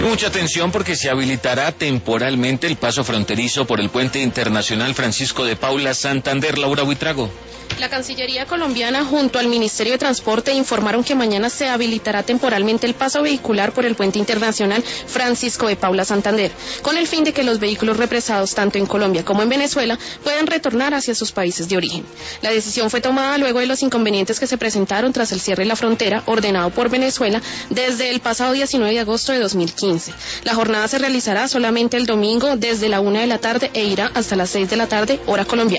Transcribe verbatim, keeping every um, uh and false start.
Y mucha atención porque se habilitará temporalmente el paso fronterizo por el puente internacional Francisco de Paula Santander. Laura Buitrago. La Cancillería colombiana junto al Ministerio de Transporte informaron que mañana se habilitará temporalmente el paso vehicular por el puente internacional Francisco de Paula Santander, con el fin de que los vehículos represados tanto en Colombia como en Venezuela puedan retornar hacia sus países de origen. La decisión fue tomada luego de los inconvenientes que se presentaron tras el cierre de la frontera ordenado por Venezuela desde el pasado diecinueve de agosto de dos mil quince. La jornada se realizará solamente el domingo desde la una de la tarde e irá hasta las seis de la tarde, hora colombiana.